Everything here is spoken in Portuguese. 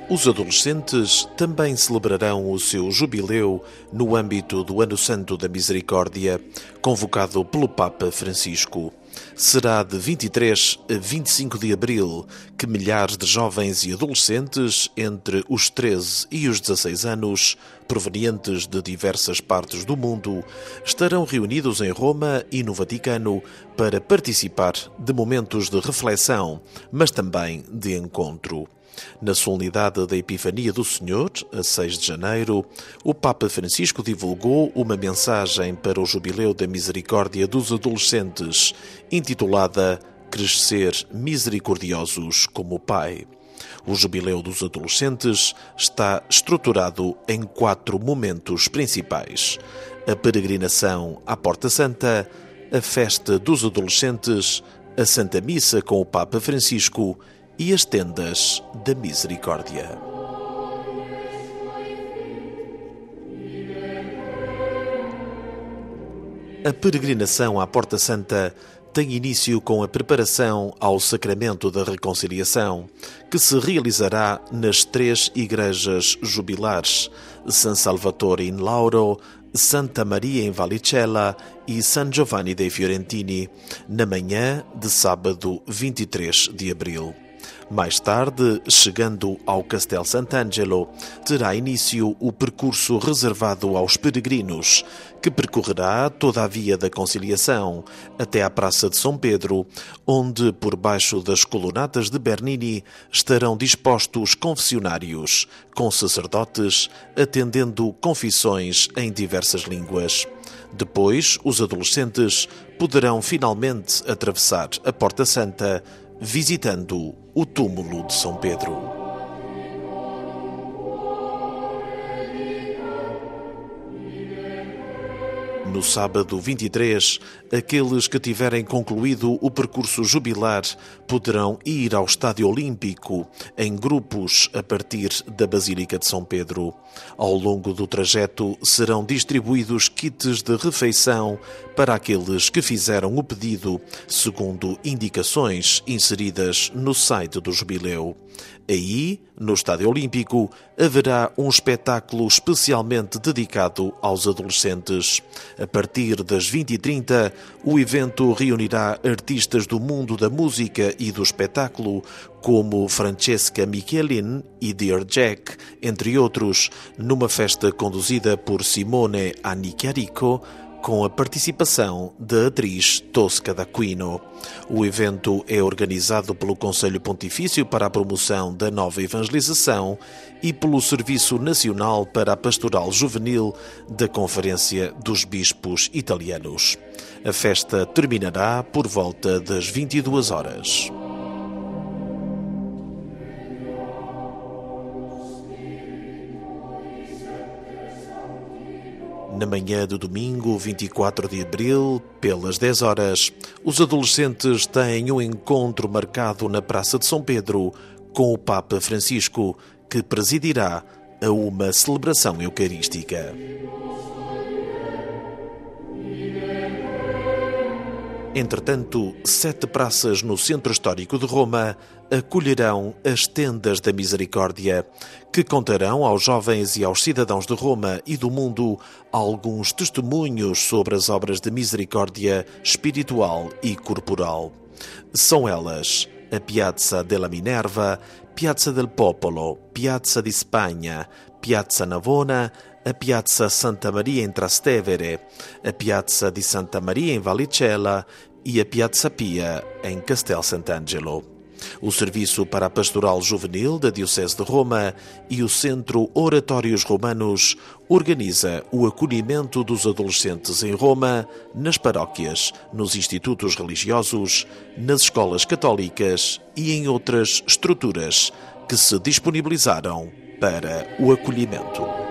Os adolescentes também celebrarão o seu jubileu no âmbito do Ano Santo da Misericórdia, convocado pelo Papa Francisco. Será de 23 a 25 de abril que milhares de jovens e adolescentes entre os 13 e os 16 anos, provenientes de diversas partes do mundo, estarão reunidos em Roma e no Vaticano para participar de momentos de reflexão, mas também de encontro. Na solenidade da Epifania do Senhor, a 6 de janeiro, o Papa Francisco divulgou uma mensagem para o Jubileu da Misericórdia dos Adolescentes, intitulada Crescer Misericordiosos como o Pai. O Jubileu dos Adolescentes está estruturado em 4 momentos principais: a peregrinação à Porta Santa, a festa dos adolescentes, a Santa Missa com o Papa Francisco e as tendas da misericórdia. A peregrinação à Porta Santa tem início com a preparação ao Sacramento da Reconciliação, que se realizará nas 3 igrejas jubilares, San Salvatore in Lauro, Santa Maria em Vallicella e San Giovanni dei Fiorentini, na manhã de sábado 23 de abril. Mais tarde, chegando ao Castel Sant'Angelo, terá início o percurso reservado aos peregrinos, que percorrerá toda a Via da Conciliação, até à Praça de São Pedro, onde, por baixo das colunatas de Bernini, estarão dispostos confessionários, com sacerdotes, atendendo confissões em diversas línguas. Depois, os adolescentes poderão finalmente atravessar a Porta Santa, visitando o túmulo de São Pedro. No sábado 23, aqueles que tiverem concluído o percurso jubilar poderão ir ao Estádio Olímpico em grupos a partir da Basílica de São Pedro. Ao longo do trajeto serão distribuídos kits de refeição para aqueles que fizeram o pedido, segundo indicações inseridas no site do Jubileu. Aí, no Estádio Olímpico, haverá um espetáculo especialmente dedicado aos adolescentes. A partir das 20h30, o evento reunirá artistas do mundo da música e do espetáculo, como Francesca Michelin e Dear Jack, entre outros, numa festa conduzida por Simone Annicchiarico, com a participação da atriz Tosca d'Aquino. O evento é organizado pelo Conselho Pontifício para a Promoção da Nova Evangelização e pelo Serviço Nacional para a Pastoral Juvenil da Conferência dos Bispos Italianos. A festa terminará por volta das 22 horas. Na manhã do domingo, 24 de abril, pelas 10 horas, os adolescentes têm um encontro marcado na Praça de São Pedro com o Papa Francisco, que presidirá a uma celebração eucarística. Entretanto, 7 praças no centro histórico de Roma acolherão as tendas da misericórdia, que contarão aos jovens e aos cidadãos de Roma e do mundo alguns testemunhos sobre as obras de misericórdia espiritual e corporal. São elas a Piazza della Minerva, Piazza del Popolo, Piazza di Spagna, Piazza Navona, a Piazza Santa Maria em Trastevere, a Piazza di Santa Maria em Vallicella e a Piazza Pia em Castel Sant'Angelo. O Serviço para a Pastoral Juvenil da Diocese de Roma e o Centro Oratórios Romanos organiza o acolhimento dos adolescentes em Roma, nas paróquias, nos institutos religiosos, nas escolas católicas e em outras estruturas que se disponibilizaram para o acolhimento.